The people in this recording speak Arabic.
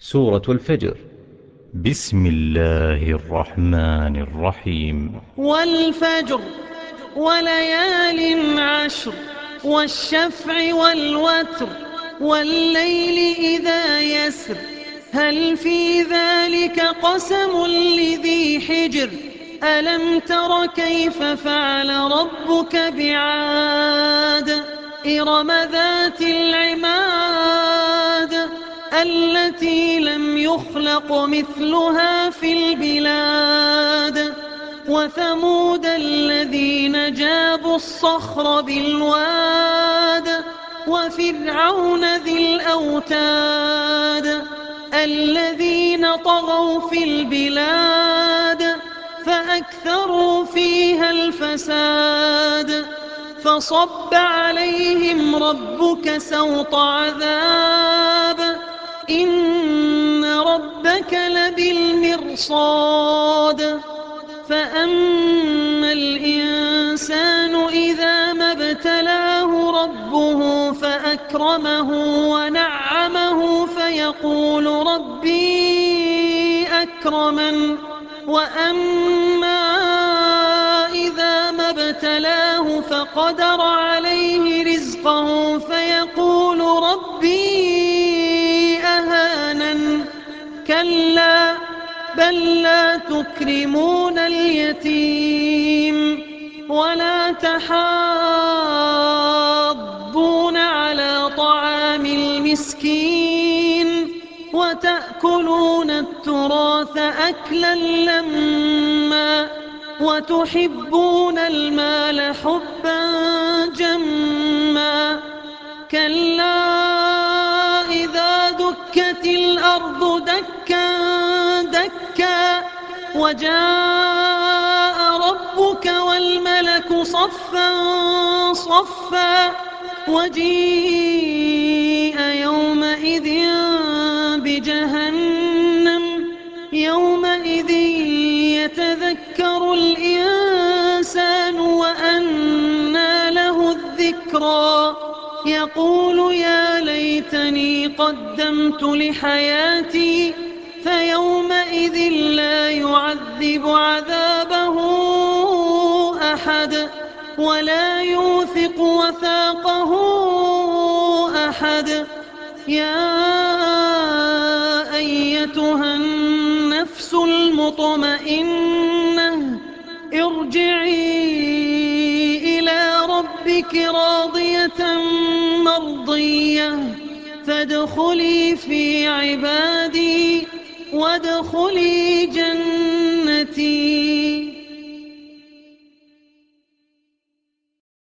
سورة الفجر. بسم الله الرحمن الرحيم. والفجر وليال عشر والشفع والوتر والليل إذا يسر هل في ذلك قسم لذي حجر ألم تر كيف فعل ربك بعاد إرم ذات العماد التي لم يخلق مثلها في البلاد وثمود الذين جابوا الصخر بالواد وفرعون ذي الأوتاد الذين طغوا في البلاد فأكثروا فيها الفساد فصب عليهم ربك سوط عذاب إن ربك لبالمرصاد فأما الإنسان إذا ما ابتلاه ربه فأكرمه ونعمه فيقول ربي أكرمن وأما إذا ما ابتلاه فقدر عليه رزقه فيقول ربي أهانن كلا بل لا تكرمون اليتيم ولا تحاضون على طعام المسكين وتأكلون التراث أكلا لما وتحبون المال حبا جما كلا إذا دكت الأرض دكا دكا وجاء ربك والملك صفا صفا وجيء يومئذ بجهنم يومئذ يتذكر الإنسان وأنى له الذكرى يقول يا ليتني قدمت لحياتي فيومئذ لا يعذب عذابه أحد ولا يوثق وثاقه أحد يا أيتها النفس المطمئنة ارجعي إلى ربك راضية مرضية فادخلي في عبادي وادخلي جنتي